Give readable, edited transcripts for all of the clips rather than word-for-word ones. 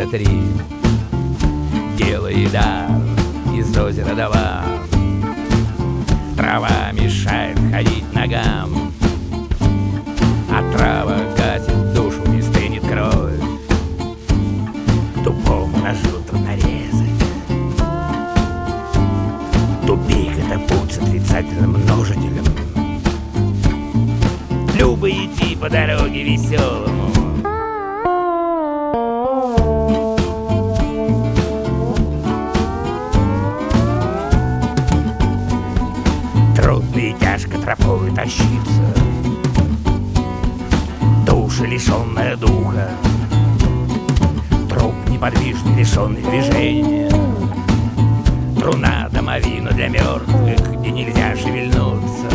движется три. Дело еда из озера Дава. Трава мешает ходить ногам, а трава гасит душу и стынет кровь. Тупому ножу трудно резать. Тупик — это путь с отрицательным множителем. Любо идти по дороге веселому. Трудно и тяжко тропой тащиться. Душа, лишенная духа, труп неподвижный, лишенный движения. Труна домовина для мертвых, где нельзя шевельнуться.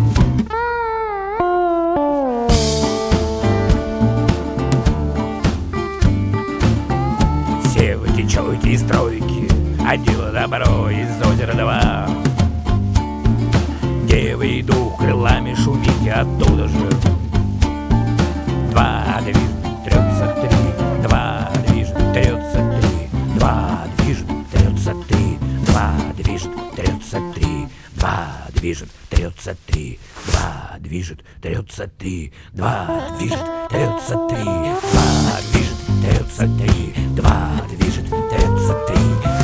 Севы, течете из стройки, а дело добро из озера Два. Девы и дух крылами шумите оттуда же. Два движет, трется три, два движет, трется три, два движет, трется три, два движет, трется три, два движет, трется три, два движет, трется три, два движет, трется три, два движет, трется три, два движет, трется три.